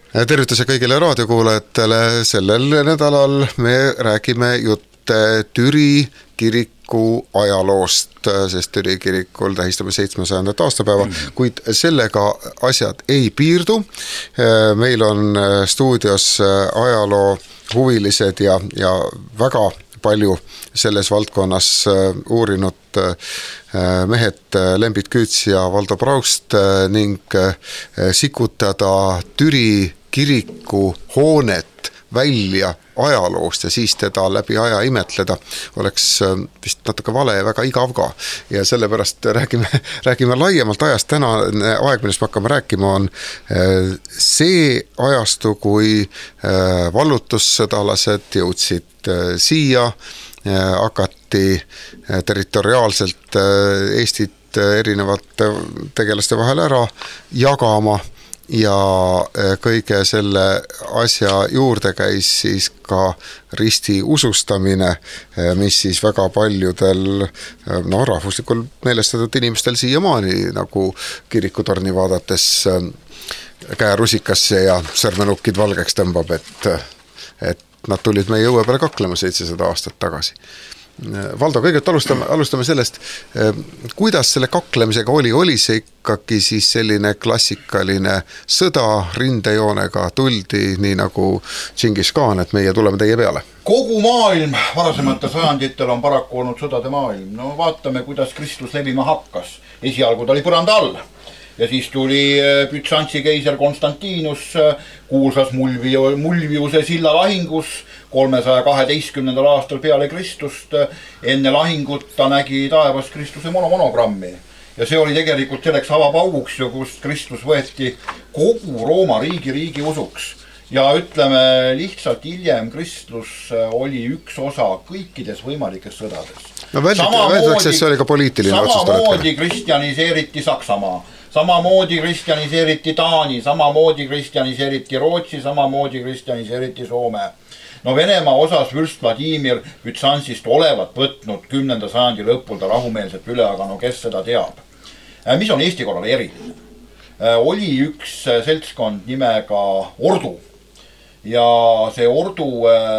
Tervituse kõigile raadiokuulajatele. Sellel nädalal me räägime jutte Türi kiriku ajaloost, sest Türi kirikul tähistame 700. aastapäeva, kuid sellega asjad ei piirdu. Meil on stuudios ajaloo huvilised ja väga palju selles valdkonnas uurinud mehed Lembit Küüts ja Valdo Praust ning sikutada Türi kiriku hoonet välja ajaloost ja siis teda läbi aja imetleda oleks vist natuke vale ja väga igav ka. Ja sellepärast räägime laiemalt ajast. Tänane aeg, millest me hakkame rääkima, on see ajastu, kui vallutussõdalased jõudsid siia, hakati territoriaalselt Eestit erinevate tegelaste vahel ära jagama ja kõige selle asja juurde käis siis ka risti usustamine, mis siis väga paljudel rahvuslikul meelestatud inimestel siiamaani nagu kirikutorni vaadates käe rusikasse ja sõrmenukid valgeks tõmbab, et nad tulid meie õue peale kaklema 700 aastat tagasi. Valdo, kõigepealt alustame sellest, kuidas selle kaklemisega oli see ikkagi siis selline klassikaline sõda rindejoonega, tuldi nii nagu Džingis Khan, et meie tuleme teie peale? Kogu maailm varasemate sajanditel on paraku olnud sõdade maailm. No vaatame, kuidas Kristus levima hakkas. Esialgu ta oli põranda all. Ja siis tuli Bütsantsi keiser Konstantinus kuulsas Mulviuse silla lahingus 312. aastal peale Kristust. Enne lahingut ta nägi taevas Kristuse monogrammi. Ja see oli tegelikult selleks avapauguks, kust Kristus võeti kogu Rooma riigi usuks. Ja ütleme lihtsalt hiljem Kristus oli üks osa kõikides võimalikes sõdades. No väldtakse, see oli ka poliitiline otsus. Samamoodi kristjaniseeriti Saksamaa. Samamoodi kristjaniseeriti Taani, samamoodi kristjaniseeriti Rootsi, samamoodi kristjaniseeriti Soome. No Venemaa osas vürst Vladimir Bütsansist olevat võtnud 10. sajandi lõpul ta rahumeelselt üle, aga no kes seda teab. Mis on Eesti korral eriline? Oli üks seltskond nimega Ordu ja see Ordu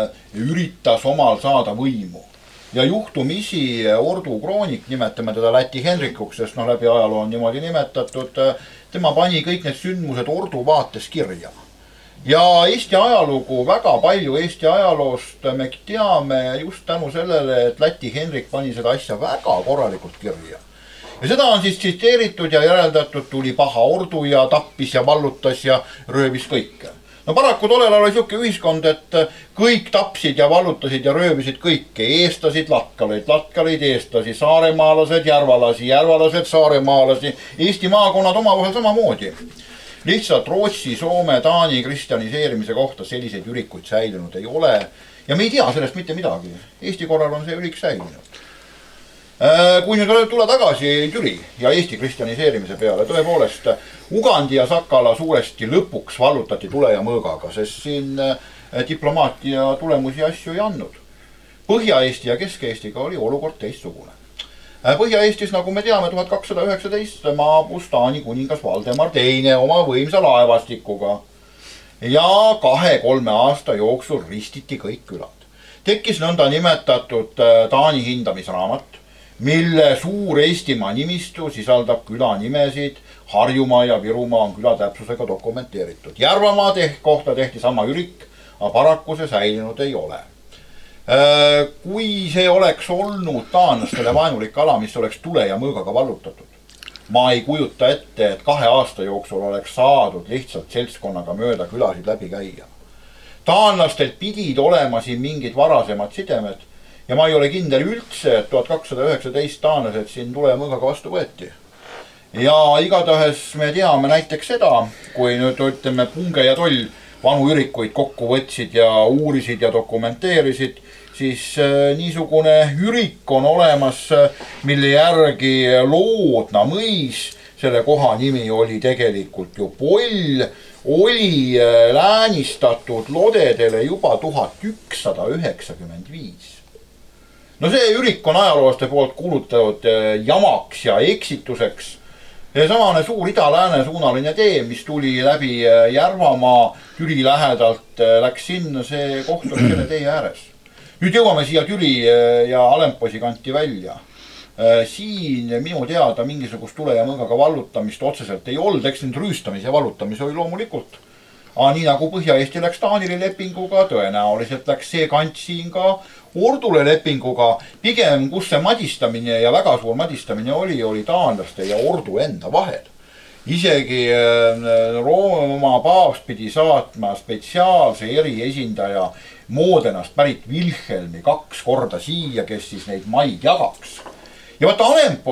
üritas omal saada võimu. Ja juhtumisi Ordu kroonik, nimetame teda Läti Henrikuks, sest läbi ajaloo on niimoodi nimetatud, tema pani kõik need sündmused Ordu vaates kirja. Ja Eesti ajalugu, väga palju Eesti ajaloost me teame just tänu sellele, et Läti Henrik pani seda asja väga korralikult kirja. Ja seda on siis tsiteeritud ja järeldatud, tuli paha Ordu ja tappis ja vallutas ja röövis kõike. No paraku tollel oli siuke ühiskond, et kõik tapsid ja vallutasid ja röövisid kõike. Eestasid, latkaleid, eestlasi, saaremaalased, järvalased, saaremaalasi. Eesti maakonnad omavahel samamoodi. Lihtsalt Rootsi, Soome, Taani kristjaniseerimise kohta selliseid ürikuid säilinud ei ole. Ja me ei tea sellest mitte midagi. Eesti korral on see ürik säilinud. Kui nüüd tulla tagasi Türi ja Eesti kristjaniseerimise peale, tõepoolest Ugandi ja Sakala suuresti lõpuks vallutati tule ja mõõgaga, sest siin diplomaatia tulemusi asju ei andnud. Põhja-Eesti ja Kesk-Eestiga oli olukord teistsugune. Põhja-Eestis, nagu me teame, 1219 maabus Taani kuningas Valdemar II oma võimsa laevastikuga ja 2-3 aasta jooksul ristiti kõik külad. Tekkis nõnda nimetatud Taani hindamisraamat, mille suur Eestimaa nimistu sisaldab külanimesid, Harjumaa ja Virumaa on küla täpsusega dokumenteeritud. Järvamaa kohta tehti sama ürik, aga paraku see säilinud ei ole. Kui see oleks olnud taanlastele vaenulik ala, mis oleks tule ja mõõgaga vallutatud, ma ei kujuta ette, et 2 aasta jooksul oleks saadud lihtsalt seltskonnaga mööda külasid läbi käia. Taanlastel pidid olema siin mingid varasemad sidemed, ja ma ei ole kindel üldse, et 1219 taanlased siin tule ja mõõgaga vastu võeti. Ja igatahes me teame näiteks seda, kui nüüd ütleme Punge ja Toll vanu ürikuid kokku võtsid ja uurisid ja dokumenteerisid, siis niisugune ürik on olemas, mille järgi Loodna mõis, selle koha nimi oli tegelikult ju Poll, oli läänistatud lodedele juba 1195. No see ürik on ajaloolaste poolt kuulutatud jamaks ja eksituseks. Ja samane suur ida-lääne suunaline tee, mis tuli läbi Järvamaa Türi lähedalt läks sinna, see koht oli selle tee ääres. Nüüd jõuame siia Türi ja Alempoisi kanti välja. Siin minu teada mingisugust tule ja mõõgaga vallutamist otseselt ei olnud, eks nüüd rüüstamise ja vallutamise oli loomulikult. Aga nii nagu Põhja-Eesti läks Taanile lepinguga, tõenäoliselt läks see kant siin ka Ordule lepinguga. Pigem kus see madistamine ja väga suur madistamine oli taanlaste ja Ordu enda vahel. Isegi Rooma paavst pidi saatma spetsiaalse eriesindaja Modenast pärit Vilhelmi 2 korda siia, kes siis neid maid jagaks. Ja vaata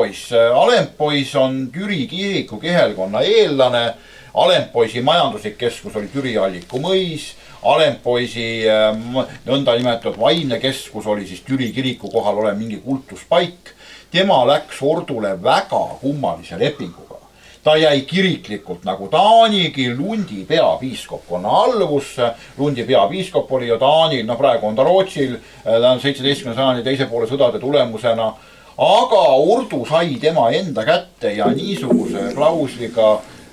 Alempois on Türi kiriku kihelkonna eellane. Alempoisi majanduslik keskus oli Türi Alliku mõis. Alempoisi nõnda nimetatud vaimne keskus oli siis Türi kiriku kohal olev mingi kultuspaik. Tema läks Ordule väga kummalise lepinguga. Ta jäi kiriklikult nagu Taanigi Lundi peapiiskopkonna alluvusse. Lundi peapiiskop oli ju Taanil, praegu on ta Rootsil, ta on 17. sajandi teise poole sõdade tulemusena. Aga Ordu sai tema enda kätte ja niisuguse klausliga,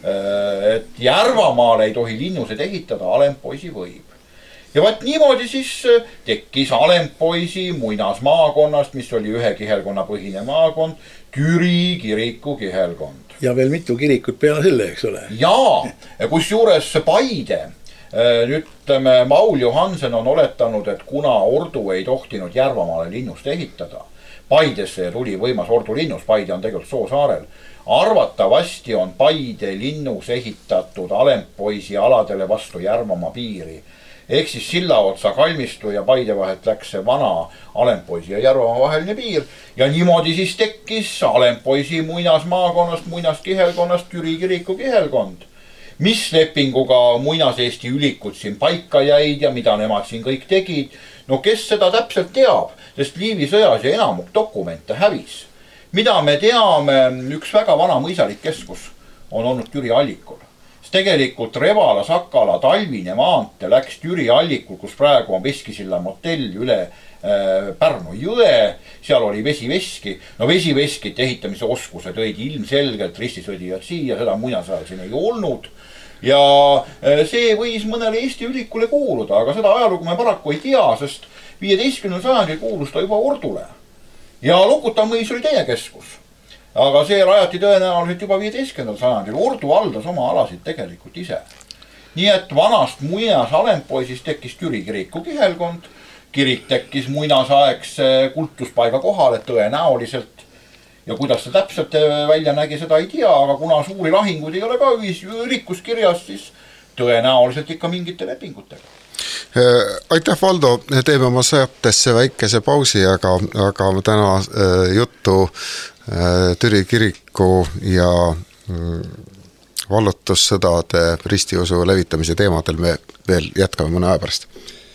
et Järvamaale ei tohi linnused ehitada, Alempoisi võib. Ja vaat niimoodi siis tekkis Alempoisi muinasmaakonnast, mis oli ühe kihelkonna põhine maakond, Türi kiriku kihelkond. Ja veel mitu kirikut peale selle, eks ole. Jaa, kus juures Paide, ütleme, Maul Johansen on oletanud, et kuna Ordu ei tohtinud Järvamaale linnust ehitada, Paidesse tuli võimas Ordu linnus, Paide on tegelikult Soosaarel. Arvatavasti on Paide linnus ehitatud Alempoisi aladele vastu Järvamaa piiri. Ehk siis Sillaotsa kalmistu ja Paide vahelt läks see vana Alempoisi ja Järvamaa vaheline piir. Ja niimoodi siis tekkis Alempoisi muinasmaakonnast, muinaskihelkonnast Türi kiriku kihelkond. Mis lepinguga muinas-Eesti ülikud siin paika jäid ja mida nemad siin kõik tegid. No kes seda täpselt teab, sest Liivi sõjas ja enamuk dokumente hävis. Mida me teame, üks väga vana mõisalik keskus on olnud Türi Allikul. Tegelikult Revala, Sakala, Talvine maante läks Türi Allikul, kus praegu on Veskisilla motell üle Pärnu jõe. Seal oli vesiveski. No vesiveskite ehitamise oskuse tõid ilmselgelt ristisõdijad siia, seda muinasajal siin ei olnud. Ja see võis mõnele Eesti ülikule kuuluda, aga seda ajalugu me paraku ei tea, sest 15. sajandil kuulus ta juba Ordule. Ja Lokuta mõis oli teine keskus. Aga see rajati tõenäoliselt juba 15. sajandil. Ordu aldas oma alasid tegelikult ise. Nii et vanast muinas Alempoisis tekkis Türi kiriku kihelkond. Kirik tekkis muinasaegse kultuspaiga kohale tõenäoliselt. Ja kuidas see täpselt välja nägi, seda ei tea, aga kuna suuri lahingud ei ole ka ürikus kirjas, siis tõenäoliselt ikka mingite lepingutega. Aitäh, Valdo, teeme oma saatesse väikese pausi, aga täna juttu Türi kiriku ja vallutussõdade ristiusu levitamise teemadel me veel jätkame mõne aja pärast.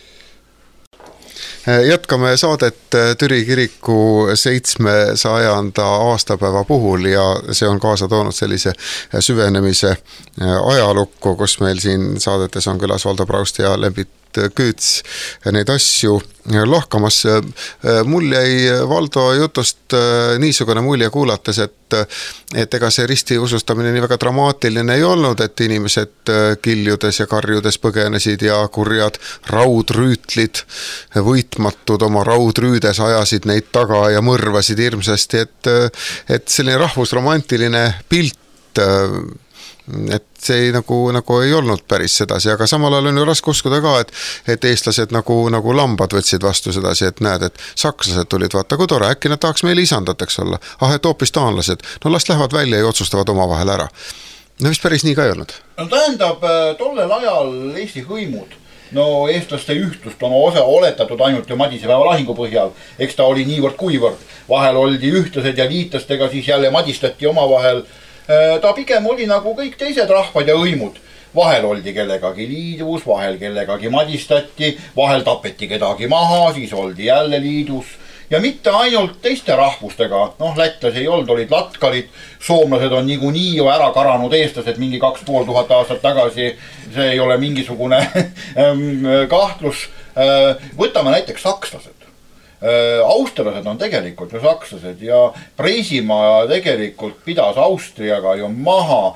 Jätkame saadet Türi kiriku 700. aastapäeva puhul ja see on kaasa toonud sellise süvenemise ajalukku, kus meil siin saadetes on külas Valdo Praust ja Lembit Küüts neid asju lahkamas. Mul jäi Valdo jutust niisugune mulje kuulates, et ega see risti usustamine nii väga dramaatiline ei olnud, et inimesed kiljudes ja karjudes põgenesid ja kurjad raudrüütlid võitmatud oma raudrüüdes ajasid neid taga ja mõrvasid hirmsasti, et selline rahvusromantiline pilt, et see nagu ei olnud päris sedasi, aga samal ajal on ju raske uskuda ka, et eestlased nagu lambad võtsid vastu sedasi, et näed, et sakslased tulid, vaata kui tore, äkki nad tahaks meile isandateks olla, et hoopis taanlased, no las lähevad välja ja otsustavad omavahel ära. No vist päris nii ka ei olnud. No tähendab, tollel ajal Eesti hõimud, no eestlaste ühtust on oletatud ainult ju Madisepäeva lahingu põhjal, eks ta oli niivõrd kuivõrd, vahel oldi ühtlased ja liitlastega, siis jälle madistati omavahel. Ta pigem oli nagu kõik teised rahvad ja hõimud. Vahel oldi kellegagi liidus, vahel kellegagi madistati, vahel tapeti kedagi maha, siis oldi jälle liidus. Ja mitte ainult teiste rahvustega, lätlasi ei olnud, olid latkarid, soomlased on niikuinii ju ära karanud eestlased mingi 2500 aastat tagasi, see ei ole mingisugune kahtlus. Võtame näiteks sakslased. austerlased on tegelikult ju sakslased ja Preisimaa tegelikult pidas Austriaga ju maha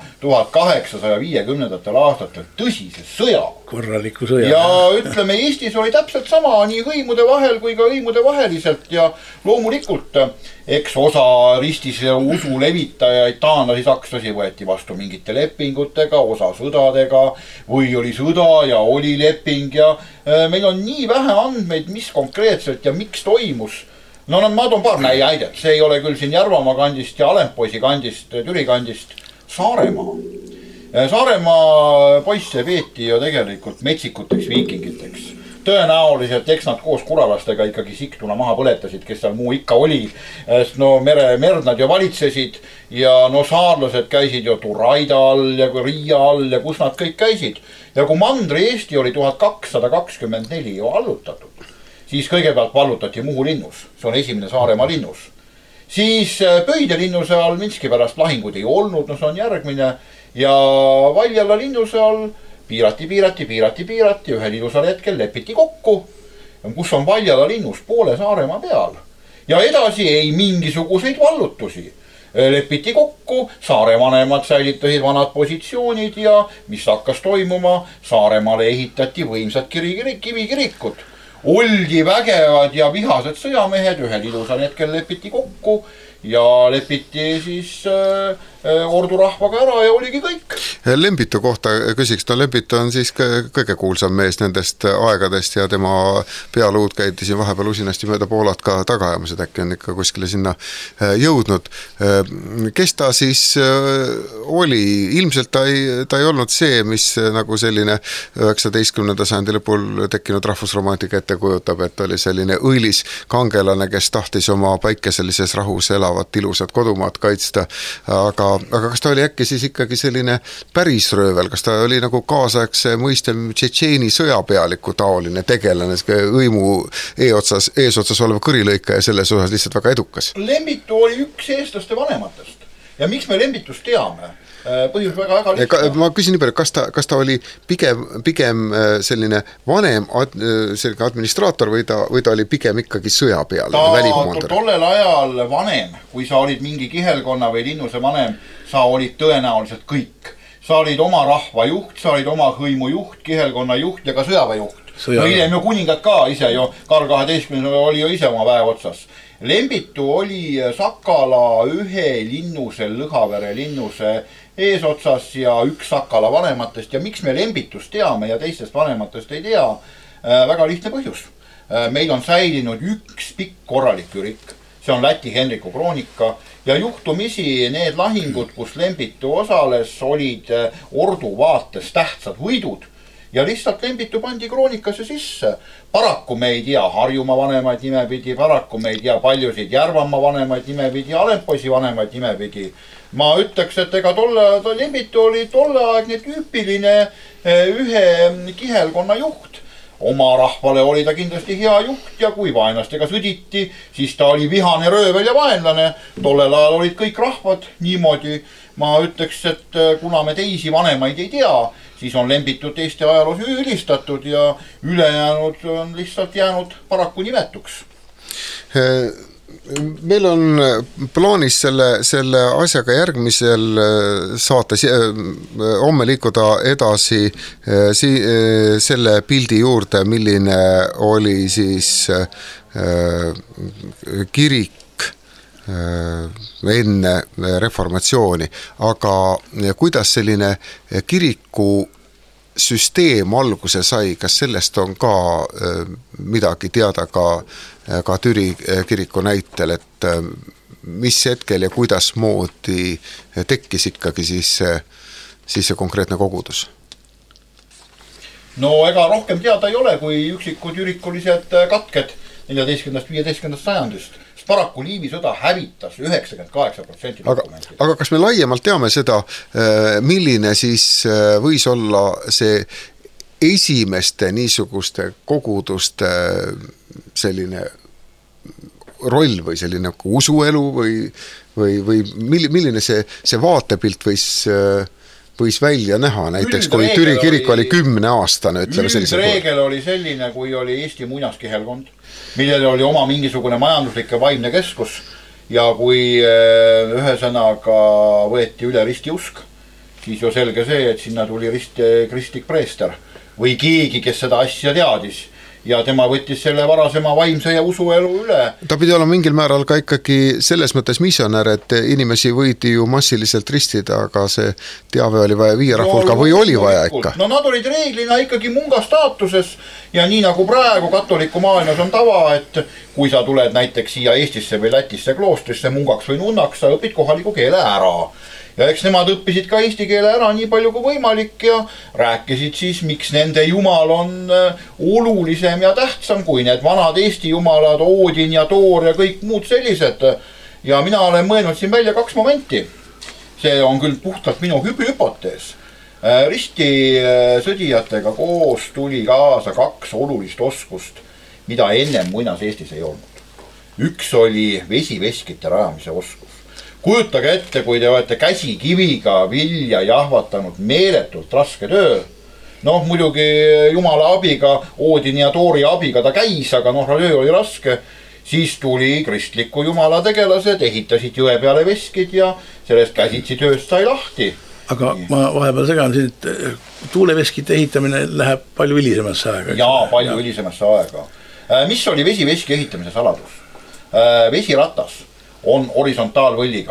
1850. Aastatel tõsise sõja. Korraliku sõja. Ja ütleme, Eestis oli täpselt sama nii hõimude vahel kui ka hõimude vaheliselt ja loomulikult eks osa ristis usu levitajaid, taanlasi, sakslasi võeti vastu mingite lepingutega, osa sõdadega või oli sõda ja oli leping ja meil on nii vähe andmeid, mis konkreetselt ja miks toimus. No ma toon paar näidet, see ei ole küll siin Järvamaa kandist ja Alempoisi kandist, Türi kandist, Saaremaa. Saaremaa poisse peeti ju tegelikult metsikuteks viikingiteks. Tõenäoliselt eks nad koos kuralastega ikkagi siktuna maha põletasid, kes seal muu ikka oli. No merd nad ju valitsesid ja no saarlased käisid ju Turaida all ja Riia all ja kus nad kõik käisid. Ja kui Mandri Eesti oli 1224 ju allutatud, siis kõigepealt vallutati Muhu linnus, see on esimene Saaremaa linnus. Siis Pöide linnuse all Minski pärast lahingud ei olnud, no see on järgmine ja Valjala linnuse all piirati, ühel ilusal hetkel lepiti kokku, kus on Valjala linnus poole Saaremaa peal. Ja edasi ei mingisuguseid vallutusi. Lepiti kokku, Saarevanemad säilitasid vanad positsioonid ja mis hakkas toimuma, Saaremaale ehitati võimsad kivikirikud. Oldi vägevad ja vihased sõjamehed, ühel ilusal hetkel lepiti kokku ja lepiti siis ordurahvaga ära ja oligi kõik. Lembitu kohta küsiks, no Lembitu on siis kõige kuulsam mees nendest aegadest ja tema pealuud käidi siin vahepeal usinasti mööda Poolat ka tagaajamas, et äkki on ikka kuskile sinna jõudnud. Kes ta siis oli? Ilmselt ta ei olnud see, mis nagu selline 19. sajandi lõpul tekkinud rahvusromantika ette kujutab, et oli selline õilis kangelane, kes tahtis oma päikeselises rahus elavat ilusat kodumaad kaitsta, aga kas ta oli äkki siis ikkagi selline päris röövel, kas ta oli nagu kaasaegse mõiste Tšetšeeni sõjapealiku taoline tegelane, õimu eesotsas olev kõrilõika ja selles osas lihtsalt väga edukas? Lembitu oli üks eestlaste vanematest ja miks me Lembitust teame? Põhjus väga lihtsalt. Ma küsin nii palju, kas ta oli pigem selline vanem administraator või ta oli pigem ikkagi sõjapealine välikomandör? Tollel ajal vanem, kui sa olid mingi kihelkonna või linnuse vanem, sa olid tõenäoliselt kõik. Sa olid oma rahva juht, sa olid oma hõimu juht, kihelkonna juht ja ka sõjaväejuht. No hiljem ju kuningad ka ise ju, Karl 12 oli ju ise oma väe otsas. Lembitu oli Sakala ühe linnuse, Lõhavere linnuse eesotsas ja üks Sakala vanematest ja miks me Lembitust teame ja teistest vanematest ei tea, väga lihtne põhjus. Meil on säilinud üks pikk korralik ürik, see on Läti Henriku kroonika ja juhtumisi need lahingud, kus Lembitu osales, olid ordu vaates tähtsad võidud ja lihtsalt Lembitu pandi kroonikasse sisse. Paraku me ei tea Harjumaa vanemaid nimepidi, paraku me ei tea paljusid Järvamaa vanemaid nimepidi, Alempoisi vanemaid nimepidi. Ma ütleks, et ega Lembitu oli tolleaegne tüüpiline ühe kihelkonna juht. Oma rahvale oli ta kindlasti hea juht ja kui vaenlastega sõditi, siis ta oli vihane röövel ja vaenlane. Tollel ajal olid kõik rahvad niimoodi. Ma ütleks, et kuna me teisi vanemaid ei tea, siis on Lembitut Eesti ajaloos ülistatud ja ülejäänud on lihtsalt jäänud paraku nimetuks. Meil on plaanis selle asjaga järgmisel saates homme liikuda edasi selle pildi juurde, milline oli siis kirik enne reformatsiooni, aga kuidas selline kiriku süsteem alguse sai, kas sellest on ka midagi teada ka Türi kiriku näitel, et mis hetkel ja kuidas moodi tekkis ikkagi siis see konkreetne kogudus? No ega rohkem teada ei ole, kui üksikud ürikulised katked 14.–15. sajandist. Paraku Liivi sõda hävitas 98% dokumenti. Aga kas me laiemalt teame seda, milline siis võis olla see esimeste niisuguste koguduste selline roll või selline usuelu või milline see vaatepilt võis võis välja näha, näiteks kui Türi kirik oli 10-aastane, ütleme sellisel puhul. Üldreegel oli selline, kui oli Eesti muinaskihelkond, millel oli oma mingisugune majanduslik ja vaimne keskus ja kui ühesõnaga võeti üle ristiusk, siis ju selge see, et sinna tuli kristlik preester või keegi, kes seda asja teadis ja tema võttis selle varasema vaimse ja usuelu üle. Ta pidi olema mingil määral ka ikkagi selles mõttes missionär, et inimesi võidi ju massiliselt ristida, aga see teave oli vaja viia rahvulka või oli vaja ikka? No nad olid reeglina ikkagi munga staatuses ja nii nagu praegu katoliku maailmas on tava, et kui sa tuled näiteks siia Eestisse või Lätisse kloostrisse mungaks või nunnaks, sa õpid kohaliku keele ära. Ja eks nemad õppisid ka eesti keele ära nii palju kui võimalik ja rääkisid siis, miks nende jumal on olulisem ja tähtsam kui need vanad Eesti jumalad, Oodin ja Toor ja kõik muud sellised. Ja mina olen mõelnud siin välja 2 momenti. See on küll puhtalt minu hüpotees. Risti sõdijatega koos tuli kaasa 2 olulist oskust, mida ennem muinas Eestis ei olnud. Üks oli vesiveskite rajamise oskus. Kujutage ette, kui te olete käsikiviga vilja jahvatanud meeletult raske töö. Noh, muidugi jumala abiga, Oodini ja Toori abiga ta käis, aga töö oli raske. Siis tuli kristliku jumala tegelased, ehitasid jõe peale veskid ja sellest käsitsi tööst sai lahti. Aga ma vahepeal segan siin, et tuuleveskite ehitamine läheb palju hilisemasse aega. Jaa, palju hilisemasse aega. Mis oli vesiveski ehitamise saladus? Vesiratas on horisontaalvõlliga.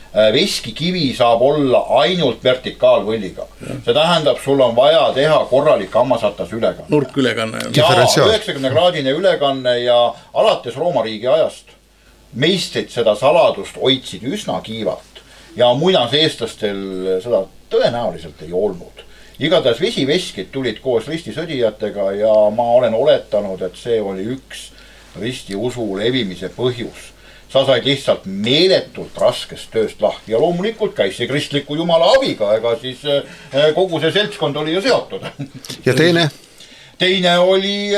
Veskikivi saab olla ainult vertikaalvõlliga. See tähendab, sul on vaja teha korralik hammasatas ülekanne. Nurkülekanne. Ja 90-kraadine ülekanne ja alates Rooma riigi ajast meistrid seda saladust hoidsid üsna kiivalt ja muinas eestlastel seda tõenäoliselt ei olnud. Igatahes vesiveskid tulid koos ristisõdijatega ja ma olen oletanud, et see oli üks risti usu levimise põhjus. Sa said lihtsalt meeletult raskest tööst lahti ja loomulikult käis see kristliku jumala abiga, ega siis kogu see seltskond oli ju seotud. Ja teine? Teine oli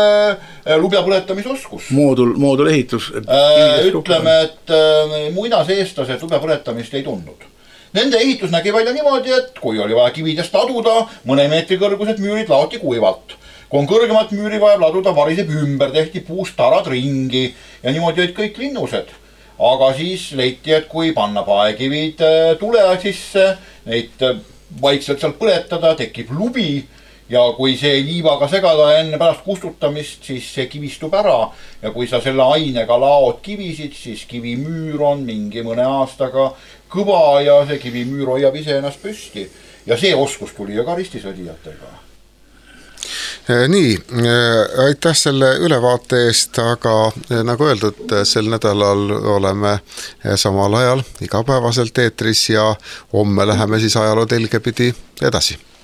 lubjapõletamisoskus. Moodul ehitus. Ütleme, et muinas eestlased lubjapõletamist ei tundnud. Nende ehitus nägi välja niimoodi, et kui oli vaja kividest laduda, mõne meetri kõrgused müürid laoti kuivalt. Kui on kõrgemat müüri vaja laduda, variseb ümber, tehti puust tarad ringi ja niimoodi olid kõik linnused. Aga siis leiti, et kui panna paekivid tule sisse, neid vaikselt sealt põletada, tekib lubi ja kui see liivaga segada enne pärast kustutamist, siis see kivistub ära ja kui sa selle ainega laod kivisid, siis kivimüür on mingi mõne aastaga kõva ja see kivimüür hoiab ise ennast püsti. Ja see oskus tuli ju ka ristisõdijatega. Nii, aitäh selle ülevaate eest, aga nagu öeldud, sel nädalal oleme samal ajal igapäevaselt eetris ja homme läheme siis ajaloo telge pidi edasi.